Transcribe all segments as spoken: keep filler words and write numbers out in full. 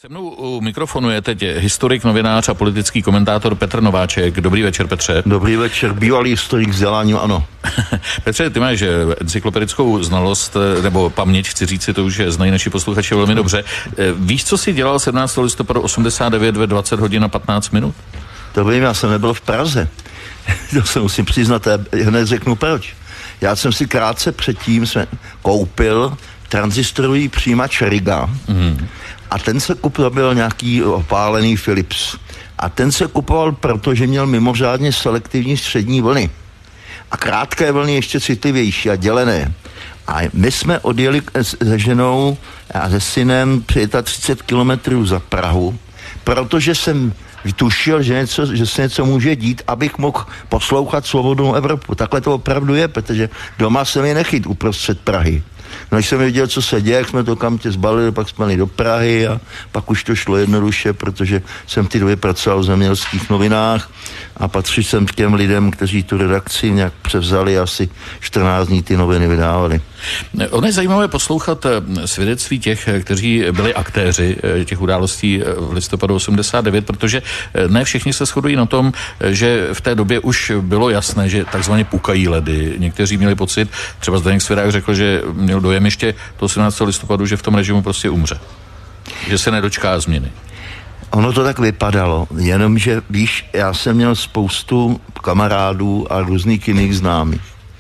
Se mnou u mikrofonu je teď historik, novinář a politický komentátor Petr Nováček. Dobrý večer, Petře. Dobrý večer, bývalý historik vzděláním, ano. Petře, ty máš encyklopedickou znalost, nebo paměť, chci říct si, to už znají naši posluchači velmi dobře. Víš, co jsi dělal sedmnáctého listopadu osmdesát devět ve dvacet hodin a patnáct minut? To vím, já jsem nebyl v Praze. To se musím přiznat, já hned řeknu proč. Já jsem si krátce předtím jsme koupil tranzistorový přijímač Riga. Mm. A ten se kupoval, byl nějaký opálený Philips. A ten se kupoval, protože měl mimořádně selektivní střední vlny. A krátké vlny ještě citlivější a dělené. A my jsme odjeli se ženou a se synem třicet pět kilometrů za Prahu, protože jsem tušil, že, něco, že se něco může dít, abych mohl poslouchat Svobodnou Evropu. Takhle to opravdu je, protože doma se mi nechyt uprostřed Prahy. No, když jsem viděl, co se děje, jak jsme to kam tě zbalili, pak jsme jeli do Prahy a pak už to šlo jednoduše, protože jsem v té době pracoval v zemědělských novinách a patřil jsem k těm lidem, kteří tu redakci nějak převzali, asi čtrnáct dní ty noviny vydávali. Ono je zajímavé poslouchat svědectví těch, kteří byli aktéři těch událostí v listopadu osmdesát devět, protože ne všichni se shodují na tom, že v té době už bylo jasné, že takzvaně pukají ledy. Někteří měli pocit, třeba Zdeněk Svěrák řekl, že měl dojem ještě toho sedmnáctého listopadu, že v tom režimu prostě umře. Že se nedočká změny. Ono to tak vypadalo, jenomže víš, já jsem měl spoustu kamarádů a různých jiných známých.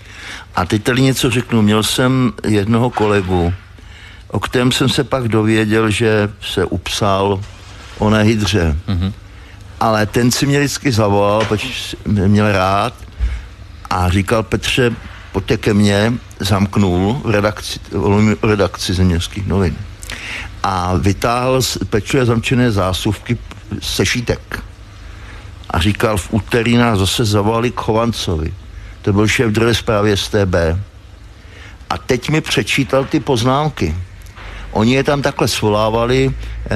A teď tady něco řeknu, měl jsem jednoho kolegu, o kterém jsem se pak dověděl, že se upsal o nehydře. Mm-hmm. Ale ten si mě vždycky zavolal, protože mě měl rád a říkal: Petře, pojďte ke mně, zamknul v redakci, v redakci zemědělských novin. A vytáhl z pečuje zamčené zásuvky sešítek. A říkal: v úterý nás zase zavolali k Chovancovi. To byl šéf druhé zprávy S T B. A teď mi přečítal ty poznámky. Oni je tam takhle svolávali,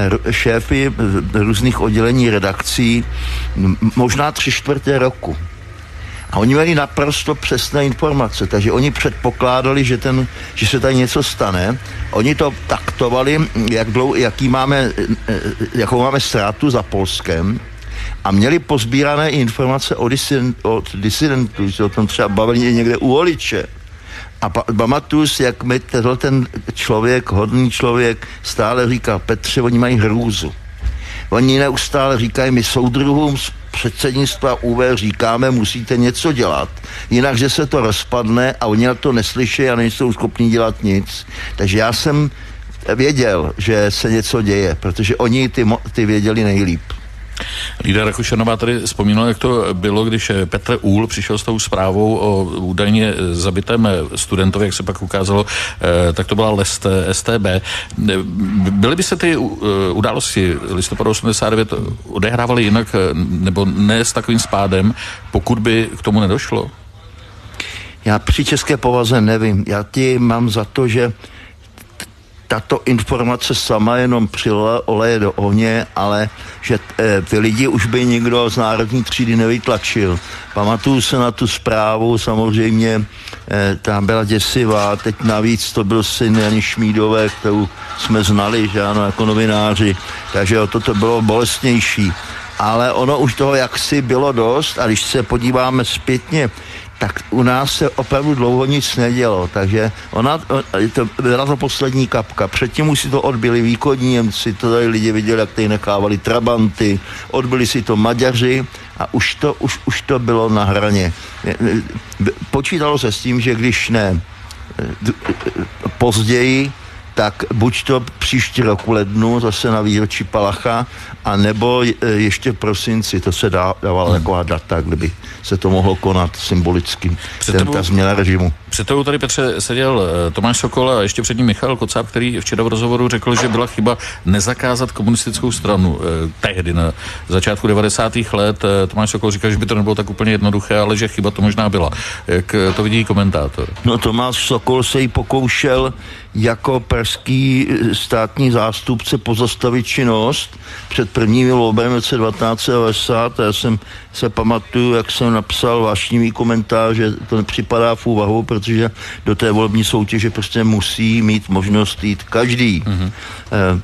šéfy různých oddělení redakcí, možná tři čtvrté roku. A oni měli naprosto přesné informace, takže oni předpokládali, že, ten, že se tady něco stane. Oni to taktovali, jak dlou, jaký máme, jakou máme ztrátu za Polskem, a měli pozbírané informace o disident, od disidentů, že o tom třeba bavili někde u Holiče. A pa, pamatuju si, jak mi tenhle ten člověk, hodný člověk, stále říkal: Petře, oni mají hrůzu. Oni neustále říkají: my soudruhům z předsednictva U V říkáme, musíte něco dělat, jinak, že se to rozpadne, a oni na to neslyší a nejsou schopni dělat nic. Takže já jsem věděl, že se něco děje, protože oni ty, ty věděli nejlíp. Lída Rakušanová tady vzpomínala, jak to bylo, když Petr Úhl přišel s tou zprávou o údajně zabitém studentovi, jak se pak ukázalo, tak to byla lest S T B. Byly by se ty události listopadu osmdesát devět odehrávaly jinak, nebo ne s takovým spádem, pokud by k tomu nedošlo? Já při české povaze nevím. Já ti mám za to, že tato informace sama jenom přilila oleje do ohně, ale že e, ty lidi už by nikdo z národní třídy nevytlačil. Pamatuju se na tu zprávu, samozřejmě e, tam byla děsivá, teď navíc to byl syn Jany Šmídové, kterou jsme znali, že ano, jako novináři, takže o toto bylo bolestnější. Ale ono už toho jaksi bylo dost, a když se podíváme zpětně, tak u nás se opravdu dlouho nic nedělo, takže ona, to byla to poslední kapka. Předtím už si to odbyli východní Němci, to tady lidi viděli, jak tady nechávali trabanty, odbyli si to Maďaři a už to, už, už to bylo na hraně. Počítalo se s tím, že když ne později, tak buď to příští rok v lednu, zase na výročí Palacha, a nebo ještě v prosinci, to se dá, dávalo hmm. taková data, kdyby se to mohlo konat symbolicky, ten, ta změna režimu. Před tebou tady, Petře, seděl Tomáš Sokol a ještě před ním Michal Kocáb, který včera v rozhovoru řekl, že byla chyba nezakázat komunistickou stranu. Tehdy na začátku devadesátých let Tomáš Sokol říkal, že by to nebylo tak úplně jednoduché, ale že chyba to možná byla. Jak to vidí komentátor? No, Tomáš Sokol se jí pokoušel jako pražský státní zástupce pozastavit činnost před prvními volbami v roce devatenáct set devadesát. Já jsem se pamatuju, jak jsem napsal vášnivý komentář, že to nepřipadá v úvahu, protože do té volební soutěže prostě musí mít možnost jít každý. Mm-hmm.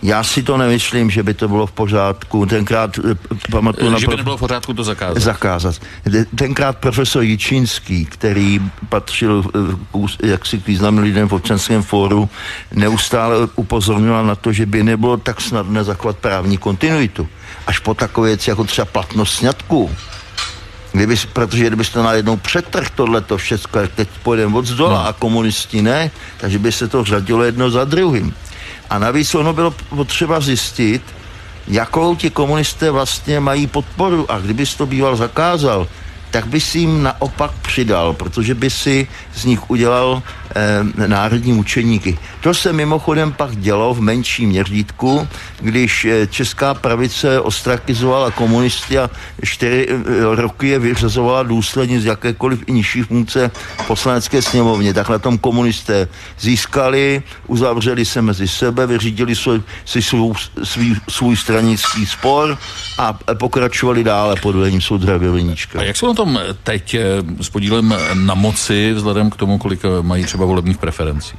Já si to nemyslím, že by to bylo v pořádku. Tenkrát pamatuju na... Že by nebylo v pořádku to zakázat. Zakázat. Tenkrát profesor Jičínský, který patřil jaksi k významným lidem v Občanském fóru, neustále upozorňoval na to, že by nebylo tak snadné zachovat právní kontinuitu. Až po takové věci jako třeba platnost sňatků. Kdyby, protože kdybyste najednou přetrh tohleto všechno, jak teď půjdeme od zdola no. a komunisti ne, takže by se to řadilo jedno za druhým. A navíc ono bylo potřeba zjistit, jakou ti komunisté vlastně mají podporu. A kdyby to býval zakázal, tak by si jim naopak přidal, protože by si z nich udělal eh, národní mučeníky. To se mimochodem pak dělo v menším měřítku, když eh, česká pravice ostrakizovala komunisty a čtyři eh, roky je vyřazovala důsledně z jakékoliv nižší funkce v poslanecké sněmovně. Tak na tom komunisté získali, uzavřeli se mezi sebe, vyřídili svůj, si svůj, svůj, svůj stranický spor a pokračovali dále pod vedením Soudra Grebeníčka. A jak jsou na tom teď s podílem na moci, vzhledem k tomu, kolik mají třeba volebních preferencí?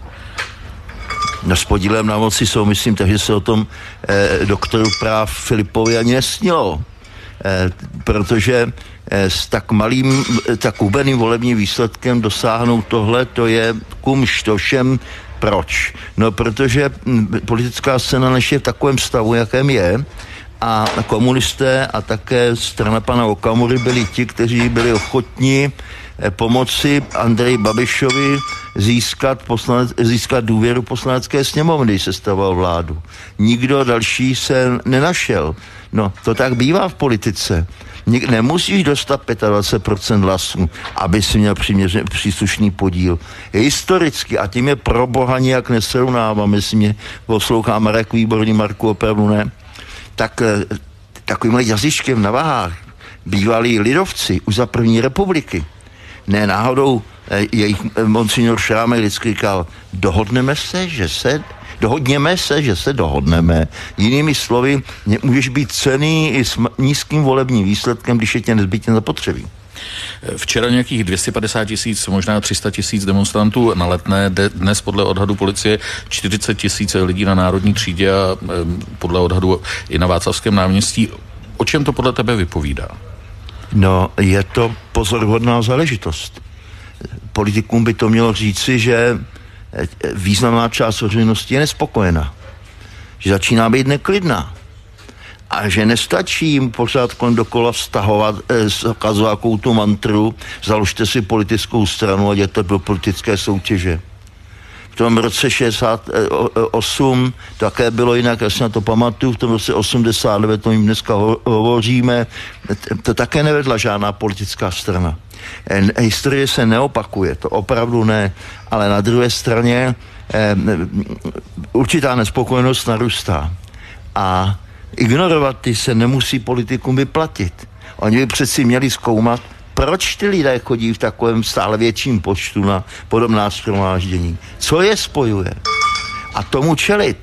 No, s podílem na moci jsou, myslím, takže se o tom eh, doktoru práv Filipovi ani nesnilo. Eh, protože eh, s tak malým, tak hubeným volebním výsledkem dosáhnout tohle, to je kumš, to všem. Proč? No, protože hm, politická scéna než je v takovém stavu, jakém je, a komunisté a také strana pana Okamury byli ti, kteří byli ochotní pomoci Andreji Babišovi získat, poslanec, získat důvěru poslanecké sněmovny, když sestavoval vládu. Nikdo další se nenašel. No, to tak bývá v politice. Nemusíš dostat dvacet pět procent hlasů, aby si měl přiměřený příslušný podíl. Historicky, a tím je pro boha nijak nesrovnávám, jestli mě poslouchá Marek Výborný, Marku, opravdu ne, tak takovýmhle jazyčkem na vahách bývalí lidovci už za první republiky. Ne náhodou jejich monsignor Šrámek vždycky říkal, dohodneme se, že se, dohodněme se, že se dohodneme. Jinými slovy, můžeš být cenný i s nízkým volebním výsledkem, když je tě nezbytně zapotřebí. Včera nějakých dvě stě padesát tisíc, možná tři sta tisíc demonstrantů na Letné, dnes podle odhadu policie čtyřicet tisíc lidí na Národní třídě a podle odhadu i na Václavském náměstí. O čem to podle tebe vypovídá? No, je to pozoruhodná záležitost. Politikům by to mělo říci, že významná část veřejnosti je nespokojená, že začíná být neklidná. A že nestačí jim pořád kolem dokola vztahovat, zakazovat eh, tu mantru, založte si politickou stranu a jděte do politické soutěže. V tom roce šedesát osm také bylo jinak, já si na to pamatuju, v tom roce osmdesát devět, to jim dneska ho- hovoříme, to také nevedla žádná politická strana. E, historie se neopakuje, to opravdu ne, ale na druhé straně e, určitá nespokojenost narůstá. A ignorovat ty se nemusí politikům vyplatit. Oni by přeci měli zkoumat, proč ty lidé chodí v takovém stále větším počtu na podobná shromáždění. Co je spojuje? A tomu čelit.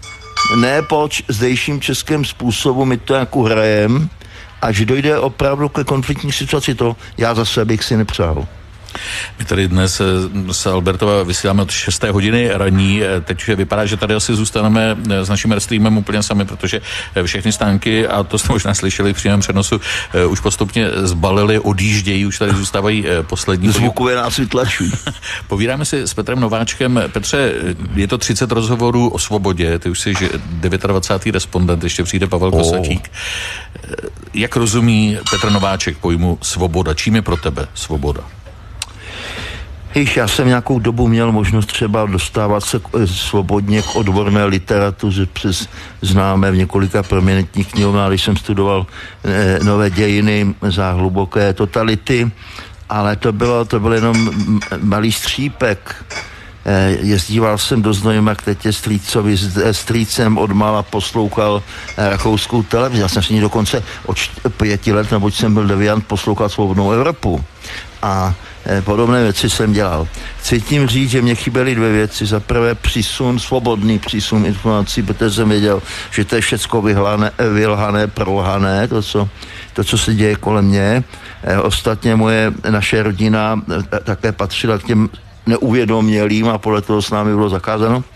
Ne po zdejším českém způsobu, my to jako hrajem, až dojde opravdu ke konfliktní situaci, to já zase bych si nepřál. My tady dnes s Albertova vysíláme od šesté hodiny ranní. Teď vypadá, že tady asi zůstaneme s naším restreamem úplně sami, protože všechny stánky, a to jste možná slyšeli v přímém přenosu, už postupně zbalili, odjíždějí, už tady zůstávají poslední. Zvukové nás vytlačují. Povídáme si s Petrem Nováčkem. Petře, je to třicet rozhovorů o svobodě, ty už jsi dvacátý devátý respondent, ještě přijde Pavel oh. Kosatík. Jak rozumí Petr Nováček pojmu svoboda? Čím je pro tebe svoboda? Již já jsem nějakou dobu měl možnost třeba dostávat se svobodně k odborné literatuře přes známé v několika prominentních knihovnách, když jsem studoval eh, nové dějiny za hluboké totality, ale to bylo, to byl jenom malý střípek. Eh, jezdíval jsem do Znojma k tetě strýcovi s strýcem odmala, poslouchal eh, rakouskou televizi. Já jsem si ní dokonce od pěti let, neboť jsem byl deviant, poslouchal Svobodnou Evropu. A podobné věci jsem dělal. Chci tím říct, že mě chyběly dvě věci. Za prvé přísun, svobodný přísun informací, protože jsem věděl, že to je všecko vyhlané, vylhané, prolhané, to co, to, co se děje kolem mě. Ostatně moje, naše rodina také patřila k těm neuvědomělým a podle toho s námi bylo zakázáno.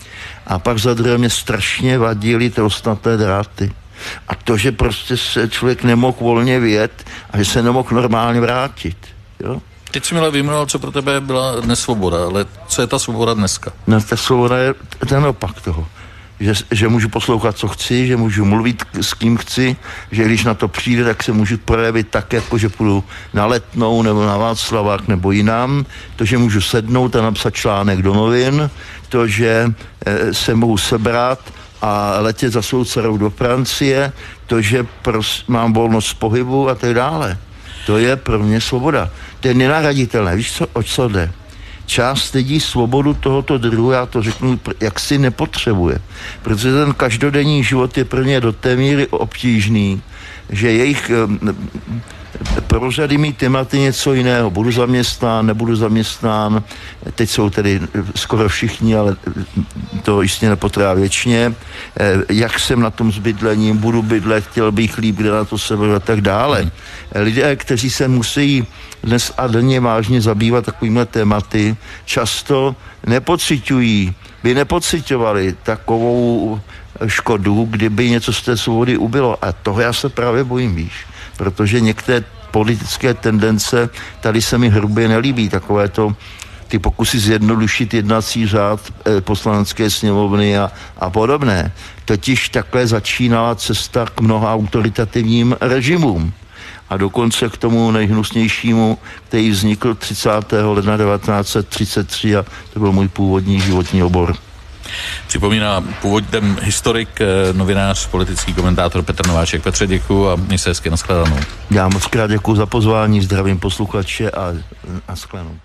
A pak za druhé mě strašně vadily ty ostnaté dráty. A to, že prostě se člověk nemohl volně vyjet a že se nemohl normálně vrátit. Jo? Teď jsi mi ale vyjmenoval, co pro tebe byla nesvoboda, ale co je ta svoboda dneska? No, ta svoboda je ten opak toho. Že, že můžu poslouchat, co chci, že můžu mluvit s kým chci, že když na to přijde, tak se můžu projevit tak, jako že půjdu na Letnou nebo na Václavák nebo jinam. To, že můžu sednout a napsat článek do novin, to, že e, se mohu sebrat a letět za svou dcerou do Francie, to, že pros, mám volnost pohybu a tak dále. To je pro mě svoboda. To je nenahraditelné. Víš, co, o co jde? Část lidí svobodu tohoto druhu, já to řeknu, jak si nepotřebuje. Protože ten každodenní život je pro ně do té míry obtížný, že jejich pro řady mít tématy něco jiného. Budu zaměstnán, nebudu zaměstnán. Teď jsou tedy skoro všichni, ale to jistě nepotrvá věčně. Jak jsem na tom s bydlením, budu bydlet, chtěl bych líp, kde na to seberu a tak dále. Lidé, kteří se musí dnes a denně vážně zabývat takovými tématy, často nepociťují, by nepociťovali takovou škodu, kdyby něco z té svobody ubylo. A toho já se právě bojím, víš. Protože některé politické tendence tady se mi hrubě nelíbí. Takové to, ty pokusy zjednodušit jednací řád eh, poslanecké sněmovny a, a podobné. Totiž takhle začínala cesta k mnoha autoritativním režimům. A dokonce k tomu nejhnusnějšímu, který vznikl třicátého ledna devatenáct set třicet tři a to byl můj původní životní obor. Připomíná původem historik, novinář, politický komentátor Petr Nováček. Petře, děkuju a měj se hezky, nashledanou. Já moc krát děkuju za pozvání, zdravím posluchače a, a shledanou.